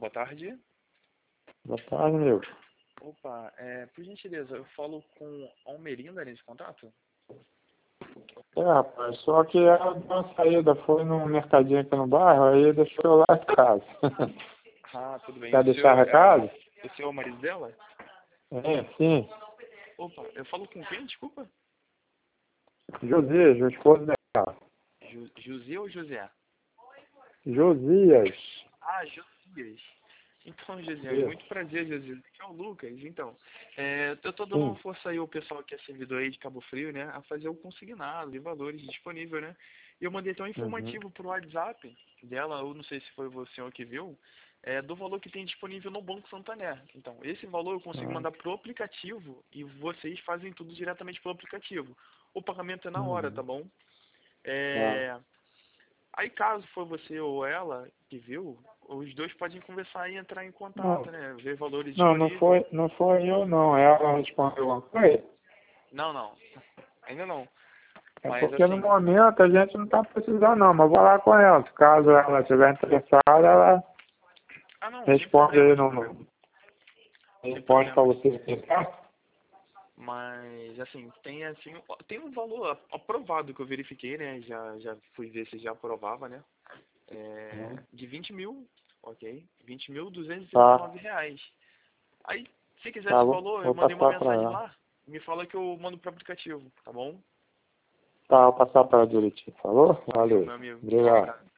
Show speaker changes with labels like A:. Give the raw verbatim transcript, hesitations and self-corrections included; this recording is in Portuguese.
A: boa tarde.
B: Boa tarde, meu.
A: Opa, é, por gentileza, eu falo com Almerinda nesse contato?
B: É, rapaz, só que ela deu uma saída, foi num mercadinho aqui no bairro, aí deixou eu lá em casa.
A: Ah, tudo bem.
B: Quer
A: O
B: deixar
A: senhor,
B: recado?
A: é, o senhor é o marido dela?
B: É, sim.
A: Opa, eu falo com quem, desculpa?
B: Josias, o esposo dela.
A: Ju, José ou José?
B: Josias.
A: Ah, Josias. Então, Josias,
B: Isso.
A: muito prazer, Josias. Aqui é o Lucas. Então, é, eu tô dando uma
B: Sim.
A: força aí ao pessoal que é servidor aí de Cabo Frio, né? A fazer o consignado de valores disponível, né? E eu mandei até um
B: Uhum.
A: informativo pro WhatsApp dela, eu não sei se foi o senhor que viu, é, do valor que tem disponível no Banco Santander. Então, esse valor eu consigo
B: Ah,
A: mandar pro aplicativo e vocês fazem tudo diretamente pelo aplicativo. O pagamento é na hora, tá
B: uhum.
A: bom?
B: Tá.
A: É, aí caso for você ou ela que viu, os dois podem conversar e entrar em
B: Não,
A: contato, né? Ver valores
B: não, não
A: disponíveis.
B: foi, não foi eu não. Ela respondeu uma coisa.
A: Não, não. Ainda não.
B: É
A: Mas
B: porque no
A: assim.
B: momento a gente não está precisando não, mas vou lá com ela. Se caso ela estiver interessada, ela
A: Ah não, sem
B: responde aí
A: problemas.
B: no, no-
A: Sem
B: responde para
A: problemas.
B: você, tá?
A: Mas assim, tem assim. Tem um valor aprovado que eu verifiquei, né? Já, já fui ver se já aprovava, né? É,
B: Uhum.
A: de vinte mil, ok? vinte mil duzentos e trinta e
B: Tá,
A: nove reais. Aí, se quiser
B: tá,
A: esse
B: vou,
A: valor, eu
B: vou
A: mandei uma
B: passar para
A: mensagem
B: ela.
A: lá. Me fala que eu mando pro aplicativo, tá bom?
B: Tá, vou passar para ela direitinho, falou?
A: Valeu,
B: Valeu.
A: meu amigo. Um
B: Obrigado.
A: abraço.